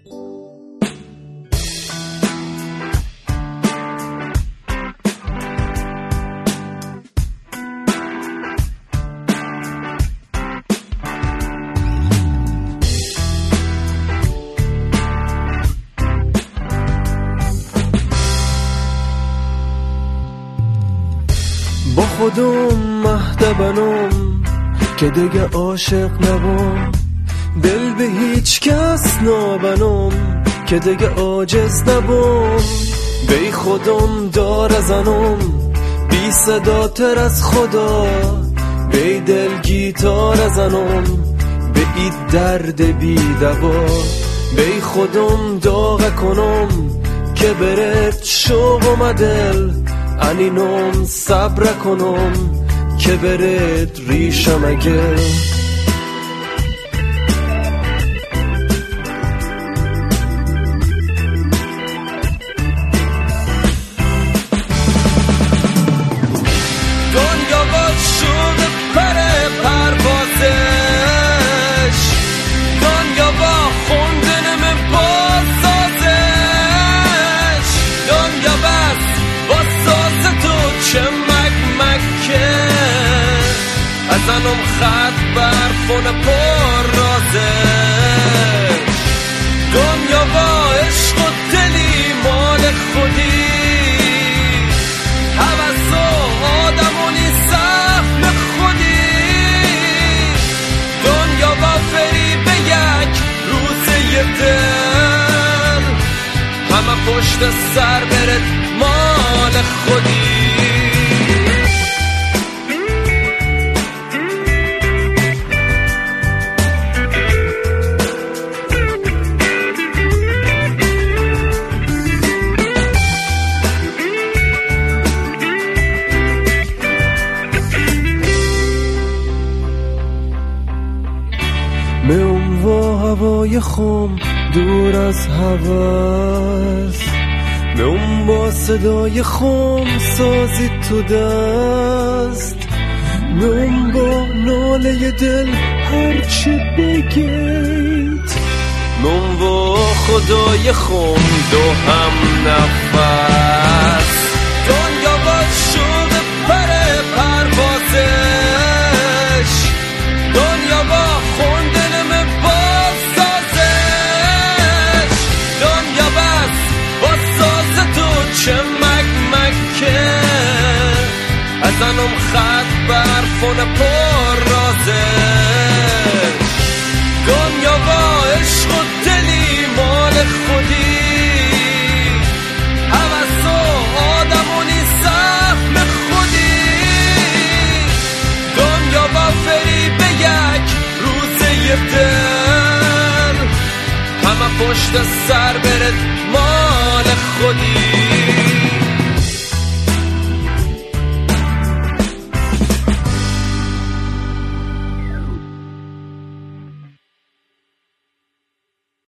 با خودم مهد بنم که دیگه عاشق نبام، دل به هیچ کس نابنم که دیگه عاجز نبام. بی خودم دار زنم بی صدا تر از خدا، بی دل گیتار زنم به این درد بی دوا. بی خودم داغ کنم که برد شوق و دل، انینم صبر کنم که برد ریشم اگه. دنیا باز شده پره پروازش، دنیا با خوندنم بازازش، دنیا بس با ساز تو چه مکمکه، ازنم خط برفون پر رازش. دنیا با عشق و دلی مال خودی، حوث و آدمونی سهم خودی. دنیا با فریب یک روز یه دل، همه پشت سر برد مال خودی. میم و هوای خم دور از هوس، میم با صدای خم سازی تو دست، میم با ناله دل هرچی بگید، میم و خدای خم دو هم نفس. دنیا باز شده پره پروازش، دنیا با خوندنم بازازش، دنیا بس با ساز تو چه مکمکه، ازنم خط برفون پر رازش. دنیا با عشق و دلی مال خودی، حوث و آدمونی سهم خودی. دنیا با فریب یک روز یه دل، همه پشت سر برد مال خودی.